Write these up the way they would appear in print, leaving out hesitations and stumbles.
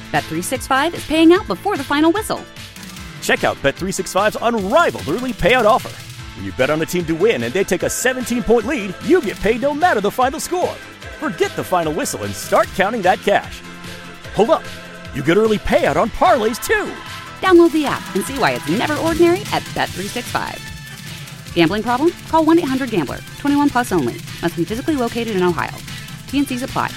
Bet365 is paying out before the final whistle. Check out Bet365's unrivaled early payout offer. When you bet on a team to win and they take a 17-point lead, you get paid no matter the final score. Forget the final whistle and start counting that cash. Hold up. You get early payout on parlays, too. Download the app and see why it's never ordinary at Bet365. Gambling problem? Call 1-800-GAMBLER. 21 plus only. Must be physically located in Ohio. T&Cs apply.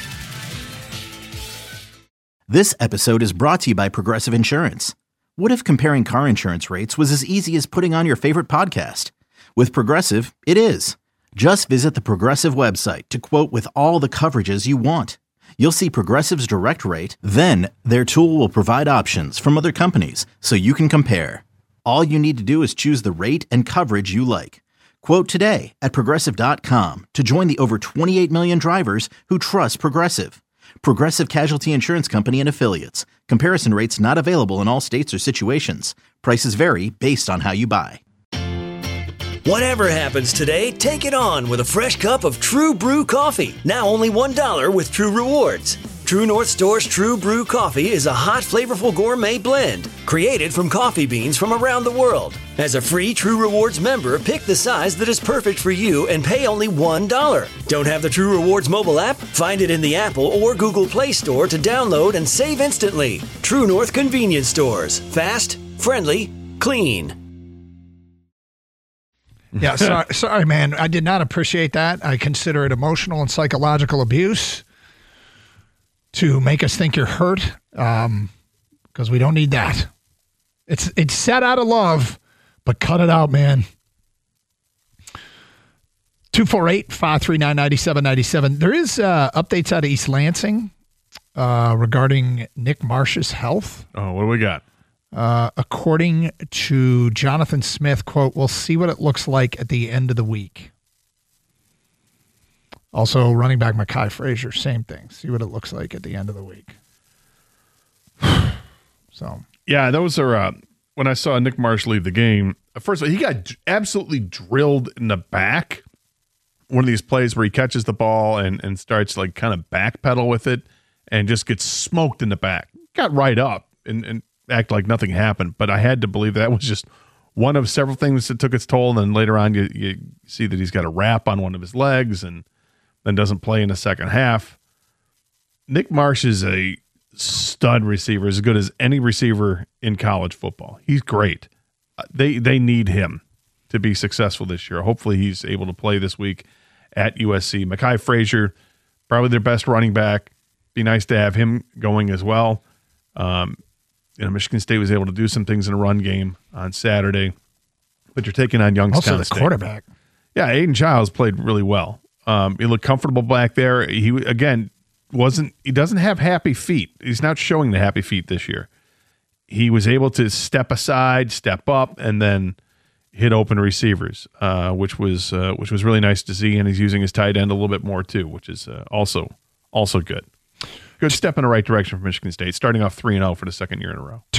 This episode is brought to you by Progressive Insurance. What if comparing car insurance rates was as easy as putting on your favorite podcast? With Progressive, it is. Just visit the Progressive website to quote with all the coverages you want. You'll see Progressive's direct rate, then their tool will provide options from other companies so you can compare. All you need to do is choose the rate and coverage you like. Quote today at Progressive.com to join the over 28 million drivers who trust Progressive. Progressive Casualty Insurance Company and Affiliates. Comparison rates not available in all states or situations. Prices vary based on how you buy. Whatever happens today, take it on with a fresh cup of True Brew coffee. Now only $1 with True Rewards. True North Store's True Brew coffee is a hot, flavorful gourmet blend created from coffee beans from around the world. As a free True Rewards member, pick the size that is perfect for you and pay only $1. Don't have the True Rewards mobile app? Find it in the Apple or Google Play Store to download and save instantly. True North Convenience Stores. Fast, friendly, clean. Yeah, sorry, man. I did not appreciate that. I consider it emotional and psychological abuse to make us think you're hurt, because we don't need that. It's said out of love, but cut it out, man. 248-539-9797. There is updates out of East Lansing regarding Nick Marsh's health. Oh, what do we got? According to Jonathan Smith, quote, "We'll see what it looks like at the end of the week." Also, running back Mekhi Frazier, same thing. See what it looks like at the end of the week. So, yeah, those are when I saw Nick Marsh leave the game. First of all, he got absolutely drilled in the back. One of these plays where he catches the ball and starts like kind of backpedal with it and just gets smoked in the back. Got right up and act like nothing happened, but I had to believe that was just one of several things that took its toll. And then later on, you see that he's got a wrap on one of his legs and then doesn't play in the second half. Nick Marsh is a stud receiver, as good as any receiver in college football. He's great. They need him to be successful this year. Hopefully he's able to play this week at USC. Mekhi Frazier, probably their best running back. Be nice to have him going as well. Michigan State was able to do some things in a run game on Saturday, but you're taking on Youngstown also State. the quarterback. Yeah, Aiden Childs played really well. He looked comfortable back there. He doesn't have happy feet. He's not showing the happy feet this year. He was able to step aside, step up, and then hit open receivers, which was really nice to see. And he's using his tight end a little bit more too, which is also good. Good step in the right direction for Michigan State, starting off 3-0 for the second year in a row.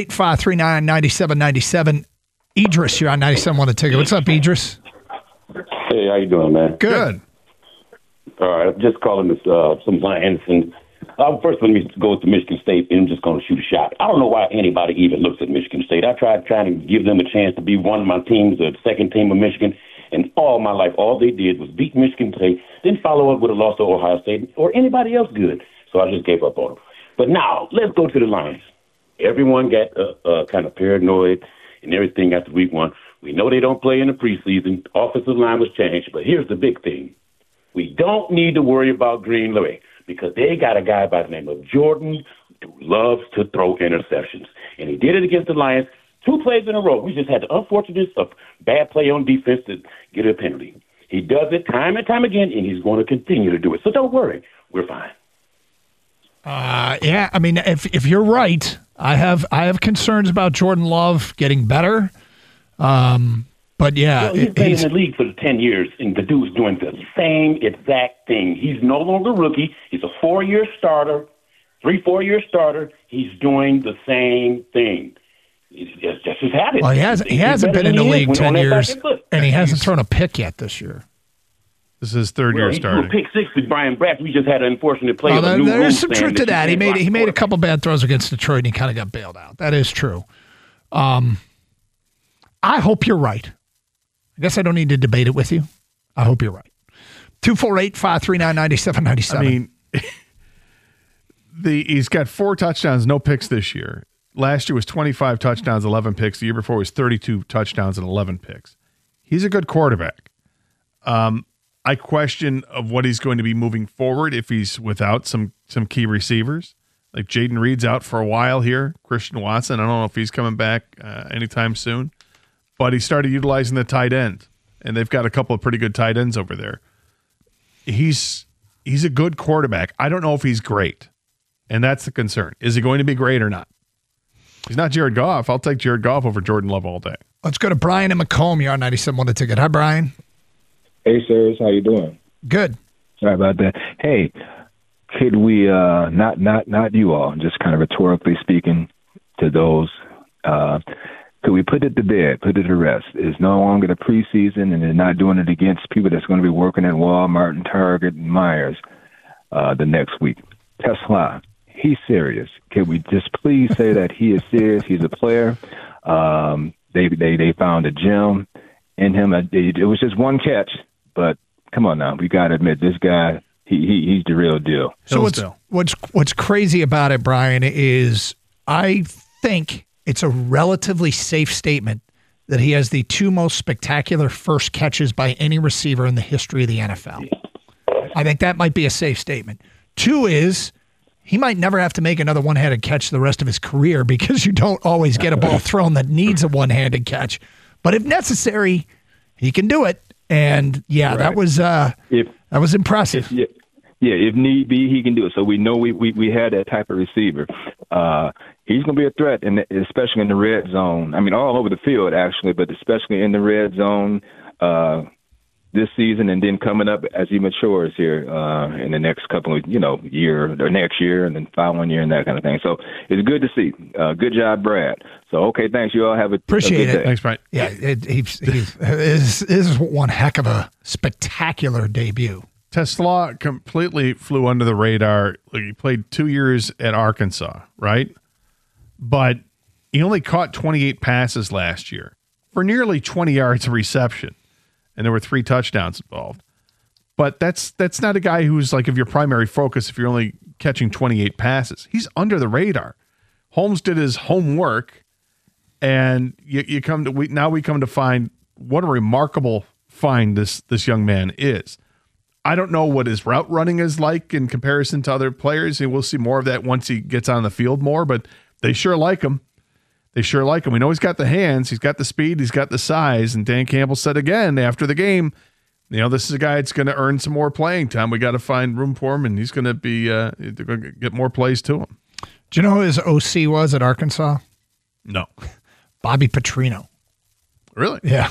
248-539-9797. Idris, you're on 97.1 The Ticket. What's up, Idris? Hey, how you doing, man? Good. All right, I'm just calling this some Lions. And first, let me go to Michigan State, and I'm just going to shoot a shot. I don't know why anybody even looks at Michigan State. I tried trying to give them a chance to be one of my teams, the second team of Michigan, and all my life, all they did was beat Michigan State, then follow up with a loss to Ohio State or anybody else good. So I just gave up on them. But now, let's go to the Lions. Everyone got kind of paranoid and everything after week one. We know they don't play in the preseason. Offensive line was changed. But here's the big thing. We don't need to worry about Greenway because they got a guy by the name of Jordan who loves to throw interceptions. And he did it against the Lions 2 plays in a row. We just had the unfortunate of bad play on defense to get a penalty. He does it time and time again, and he's going to continue to do it. So don't worry. We're fine. Yeah, I mean, if you're right, I have concerns about Jordan Love getting better. But yeah, he's been in the league for 10 years, and the dude's doing the same exact thing. He's no longer rookie. He's a 4-year starter, 4-year starter. He's doing the same thing. It's just his habit. Well, he hasn't been in the league 10 years, and he hasn't thrown a pick yet this year. This is his third year starting. He threw a pick six with Brian Branch. We just had an unfortunate play. There is some truth to that. He made a couple bad throws against Detroit, and he kind of got bailed out. That is true. I hope you're right. I guess I don't need to debate it with you. I hope you're right. 248-539-9797. I mean, he's got 4 touchdowns, no picks this year. Last year was 25 touchdowns, 11 picks. The year before was 32 touchdowns and 11 picks. He's a good quarterback. I question of what he's going to be moving forward if he's without some key receivers. Like Jaden Reed's out for a while here. Christian Watson, I don't know if he's coming back anytime soon. But he started utilizing the tight end, and they've got a couple of pretty good tight ends over there. He's a good quarterback. I don't know if he's great, and that's the concern. Is he going to be great or not? He's not Jared Goff. I'll take Jared Goff over Jordan Love all day. Let's go to Brian and Macomb. You're on 97.1 The Ticket. Hi, Brian. Hey, sirs. How you doing? Good. Sorry about that. Hey, could we, not you all, just kind of rhetorically speaking to those, could we put it to bed, put it to rest? It's no longer the preseason, and they're not doing it against people that's going to be working at Walmart and Target and Myers the next week. Tesla, he's serious. Can we just please say that he is serious? He's a player. They found a gem in him. It was just one catch, but come on now, we got to admit this guy. He's the real deal. So what's crazy about it, Brian, is I think it's a relatively safe statement that he has the 2 most spectacular first catches by any receiver in the history of the NFL. I think that might be a safe statement. 2 is he might never have to make another one-handed catch the rest of his career because you don't always get a ball thrown that needs a one-handed catch. But if necessary, he can do it. And right. that was impressive. If need be, he can do it. So we know we had that type of receiver. He's going to be a threat, especially in the red zone. I mean, all over the field, actually, but especially in the red zone this season and then coming up as he matures here in the next couple of, year or next year and then following year and that kind of thing. So it's good to see. Good job, Brad. So, okay, thanks. You all have Appreciate a good it. day. Thanks, Brian. Yeah, this is one heck of a spectacular debut. Tesla completely flew under the radar. Like, he played 2 years at Arkansas, right? But he only caught 28 passes last year for nearly 20 yards of reception, and there were 3 touchdowns involved. But that's not a guy who's like of your primary focus if you're only catching 28 passes. He's under the radar. Holmes did his homework, and we come to find what a remarkable find this young man is. I don't know what his route running is like in comparison to other players, and we'll see more of that once he gets on the field more, but they sure like him. They sure like him. We know he's got the hands, he's got the speed, he's got the size, and Dan Campbell said again after the game, this is a guy that's going to earn some more playing time. We got to find room for him, and he's going to be they're going to get more plays to him. Do you know who his OC was at Arkansas? No. Bobby Petrino. Really? Yeah.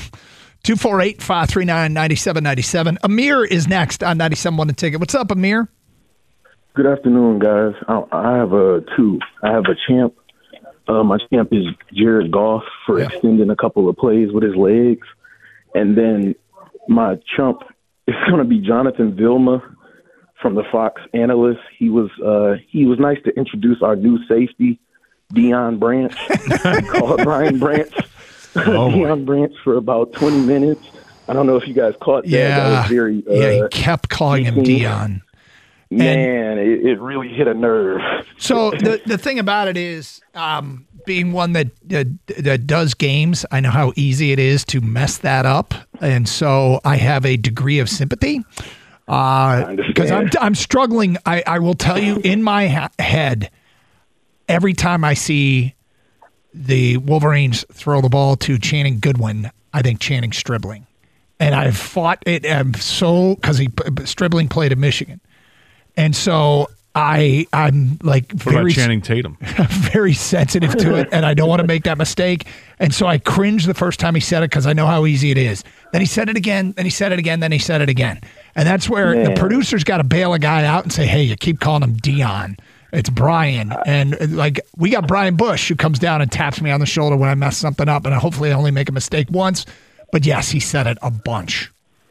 248-539-9797. Amir is next on 97.1 The Ticket. What's up, Amir? Good afternoon, guys. I have 2. I have a champ. My champ is Jared Goff for extending a couple of plays with his legs. And then my chump is going to be Jonathan Vilma from the Fox Analyst. He was nice to introduce our new safety, Deion Branch. He called Brian Branch. Deion Branch for about 20 minutes. I don't know if you guys caught that. That was very, he kept calling him Deion. Man, it really hit a nerve. So the thing about it is, being one that does games, I know how easy it is to mess that up, and so I have a degree of sympathy because I'm struggling. I will tell you, in my head, every time I see the Wolverines throw the ball to Channing Goodwin, I think Channing Stribling. And I've fought it because Stribling played at Michigan. And so I'm like what about Channing Tatum? Very sensitive to it, and I don't want to make that mistake. And so I cringed the first time he said it because I know how easy it is. Then he said it again, then he said it again, then he said it again. And that's where the producer's got to bail a guy out and say, hey, you keep calling him Deion. It's Brian. And like we got Brian Bush who comes down and taps me on the shoulder when I mess something up, and hopefully I only make a mistake once. But yes, he said it a bunch.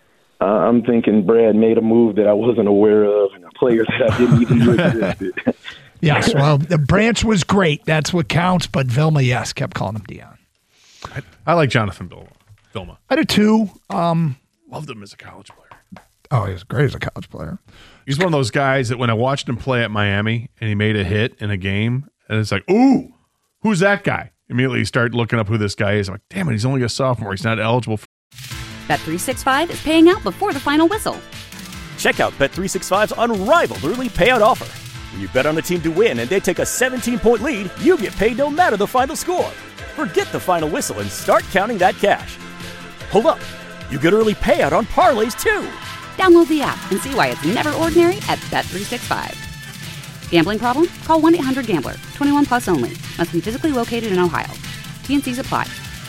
I'm thinking Brad made a move that I wasn't aware of, and a player that I didn't even know existed. Yes, well, the Branch was great. That's what counts. But Vilma, yes, kept calling him Dion. I like Jonathan Vilma. I did too. Loved him as a college player. Oh, he was great as a college player. He's one of those guys that when I watched him play at Miami and he made a hit in a game, and it's like, ooh, who's that guy? Immediately you start looking up who this guy is. I'm like, damn it, he's only a sophomore. He's not eligible for. Bet365 is paying out before the final whistle. Check out Bet365's unrivaled early payout offer. When you bet on a team to win and they take a 17-point lead, you get paid no matter the final score. Forget the final whistle and start counting that cash. Hold up. You get early payout on parlays, too. Download the app and see why it's never ordinary at Bet365. Gambling problem? Call 1-800-GAMBLER. 21 plus only. Must be physically located in Ohio. T&Cs apply.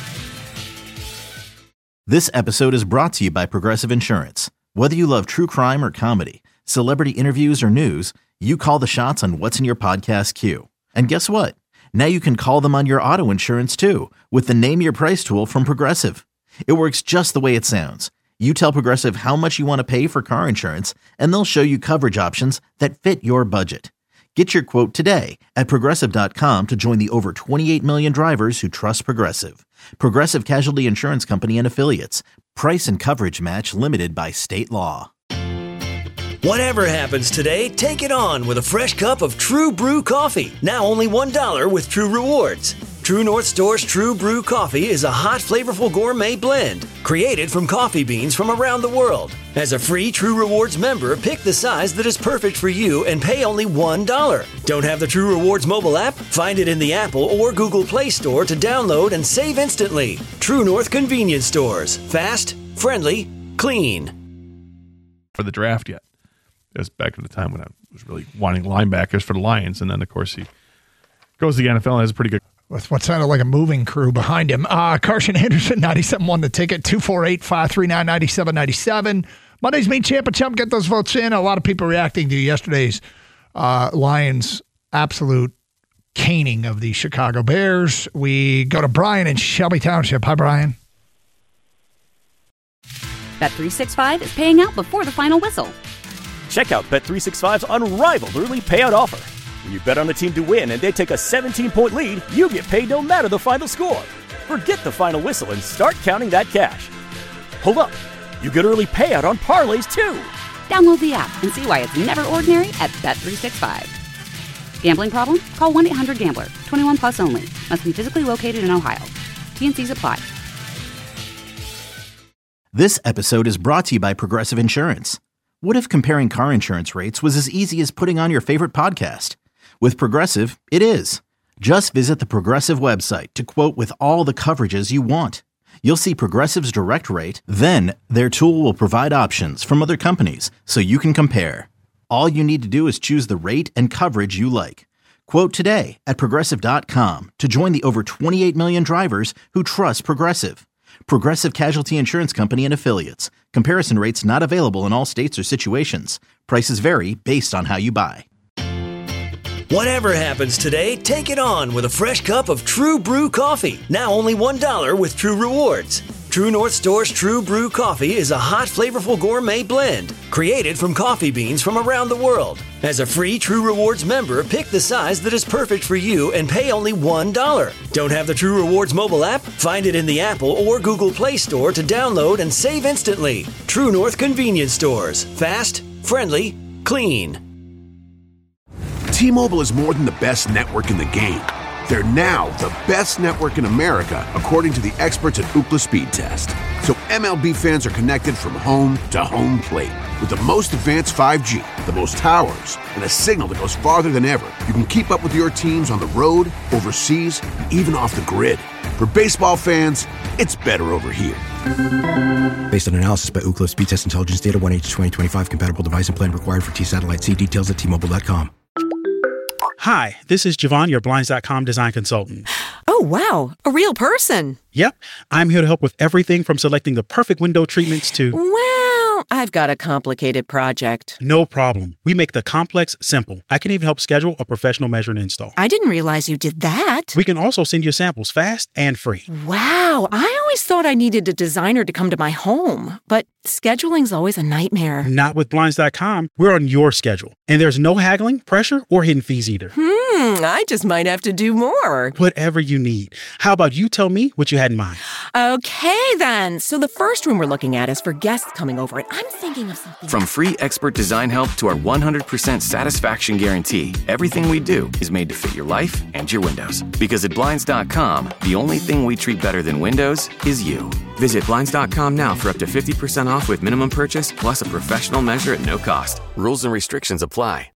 This episode is brought to you by Progressive Insurance. Whether you love true crime or comedy, celebrity interviews or news, you call the shots on what's in your podcast queue. And guess what? Now you can call them on your auto insurance too with the Name Your Price tool from Progressive. It works just the way it sounds. You tell Progressive how much you want to pay for car insurance, and they'll show you coverage options that fit your budget. Get your quote today at Progressive.com to join the over 28 million drivers who trust Progressive. Progressive Casualty Insurance Company and Affiliates. Price and coverage match limited by state law. Whatever happens today, take it on with a fresh cup of True Brew coffee. Now only $1 with True Rewards. True North Store's True Brew coffee is a hot, flavorful gourmet blend created from coffee beans from around the world. As a free True Rewards member, pick the size that is perfect for you and pay only $1. Don't have the True Rewards mobile app? Find it in the Apple or Google Play Store to download and save instantly. True North Convenience Stores. Fast, friendly, clean. For the draft yet. It was back at the time when I was really wanting linebackers for the Lions. And then, of course, he goes to the NFL and has a pretty good. With what sounded like a moving crew behind him. Carson Anderson, 97.1 the ticket, 248-539-9797. Monday's Meet Champ and Chump. Get those votes in. A lot of people reacting to yesterday's Lions' absolute caning of the Chicago Bears. We go to Brian in Shelby Township. Hi, Brian. Bet365 is paying out before the final whistle. Check out Bet365's unrivaled early payout offer. When you bet on a team to win and they take a 17-point lead, you get paid no matter the final score. Forget the final whistle and start counting that cash. Hold up. You get early payout on parlays, too. Download the app and see why it's never ordinary at Bet365. Gambling problem? Call 1-800-GAMBLER. 21 plus only. Must be physically located in Ohio. T&Cs apply. This episode is brought to you by Progressive Insurance. What if comparing car insurance rates was as easy as putting on your favorite podcast? With Progressive, it is. Just visit the Progressive website to quote with all the coverages you want. You'll see Progressive's direct rate, then their tool will provide options from other companies so you can compare. All you need to do is choose the rate and coverage you like. Quote today at Progressive.com to join the over 28 million drivers who trust Progressive. Progressive Casualty Insurance Company and Affiliates. Comparison rates not available in all states or situations. Prices vary based on how you buy. Whatever happens today, take it on with a fresh cup of True Brew coffee. Now only $1 with True Rewards. True North Store's True Brew coffee is a hot, flavorful gourmet blend created from coffee beans from around the world. As a free True Rewards member, pick the size that is perfect for you and pay only $1. Don't have the True Rewards mobile app? Find it in the Apple or Google Play Store to download and save instantly. True North Convenience Stores. Fast, friendly, clean. T-Mobile is more than the best network in the game. They're now the best network in America, according to the experts at Ookla Speed Test. So MLB fans are connected from home to home plate. With the most advanced 5G, the most towers, and a signal that goes farther than ever, you can keep up with your teams on the road, overseas, and even off the grid. For baseball fans, it's better over here. Based on analysis by Ookla Speed Test Intelligence Data, 1H2025 compatible device and plan required for T-Satellite. See details at T-Mobile.com. Hi, this is Javon, your Blinds.com design consultant. Oh, wow. A real person. Yep. I'm here to help with everything from selecting the perfect window treatments to... Wow. I've got a complicated project. No problem. We make the complex simple. I can even help schedule a professional measure and install. I didn't realize you did that. We can also send you samples fast and free. Wow, I always thought I needed a designer to come to my home, but scheduling's always a nightmare. Not with Blinds.com. We're on your schedule, and there's no haggling, pressure, or hidden fees either. I just might have to do more. Whatever you need. How about you tell me what you had in mind? Okay, then. So the first room we're looking at is for guests coming over, and I'm thinking of something. From free expert design help to our 100% satisfaction guarantee, everything we do is made to fit your life and your windows. Because at Blinds.com, the only thing we treat better than windows is you. Visit Blinds.com now for up to 50% off with minimum purchase plus a professional measure at no cost. Rules and restrictions apply.